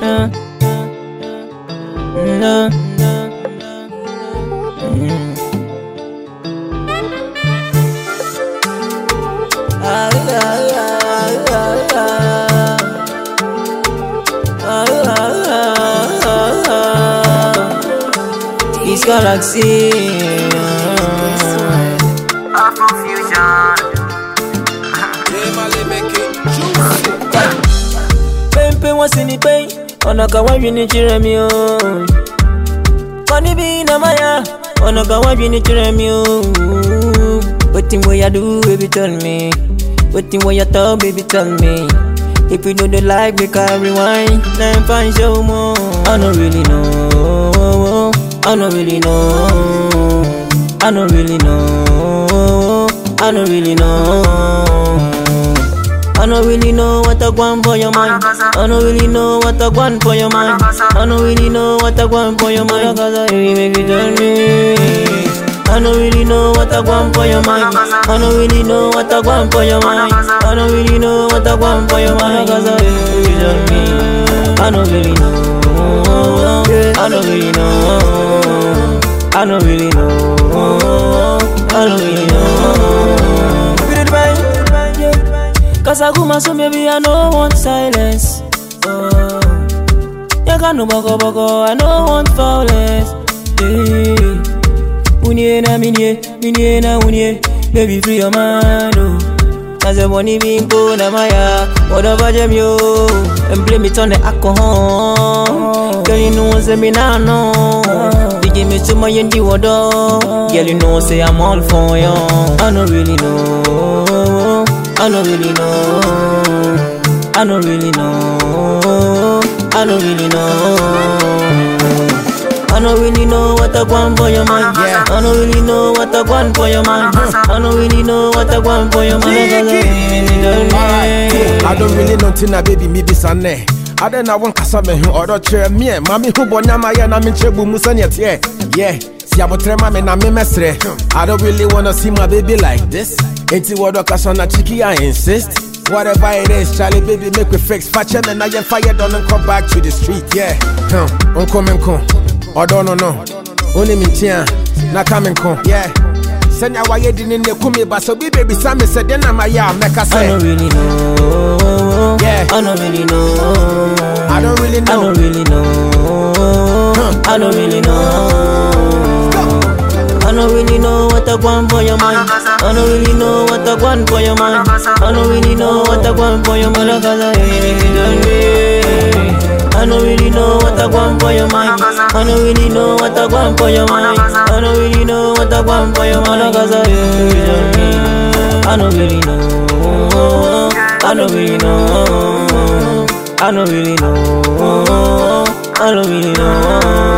This galaxy, Afrofusion. Pain was in the pain. Onaka wa yini chiremi o. Koni bi na maya. Onaka wa yini chiremi o. Wetin what you do, baby, tell me. Wetin what you talk, baby, tell me. If you know the like, we can rewind. Then find show more. I don't really know. I don't really know. I don't really know. I don't really know. I don't really know what I want for your mind. I don't really know what I want for your mind. I don't really know what I want for your mind. Cause I really make you tell me. I don't really know what I want for your mind. I don't really know what I want for your mind. I don't really know what I want for your mind. Cause I really make you tell me. I don't really know. I don't really know. I don't really know. I don't really know. Cause I go my so maybe I no want silence. Oh, you got no boko, I no want violence. Unye na unye, baby free your mind. Oh, as a money being go na maya, whatever jam yo, and blame it on the alcohol. Girl you know say me nah no. You give me too much in the water. Girl you know say I'm all for you. I don't really know. I don't really know. I don't really know. I don't really know. I don't really know what I want for your mind. I don't really know what I want for your mind. I don't really know what I want for your mind. I don't really know Tina baby me be sanne. I don't know one kasame who order chair me. Mommy who bonyama ya na me chebu musanyet yeah. See abotrema me na me mesre. I don't really wanna see my baby like this. Enti wado kasana chiki I insist. Whatever it is, Charlie baby make we fix. Fatch and I get fired on and come back to the street, yeah. Unko or don't know. Only me tia, na coming come, yeah. Send your wire in the kumi, but so baby Sammy said then I'm a ya make us say. I don't really know. Yeah. I don't really know. I don't really know. I don't really know. I don't really know. I don't really know what I want for your mind. I don't really know what I want for your mind. I don't really know what I want for your mind. Cause I don't really know what I want for your mind. I don't really know what I want for your mind. I don't really know what I want for your mind. Cause I don't really know. I don't really know. I don't really know. I don't really know.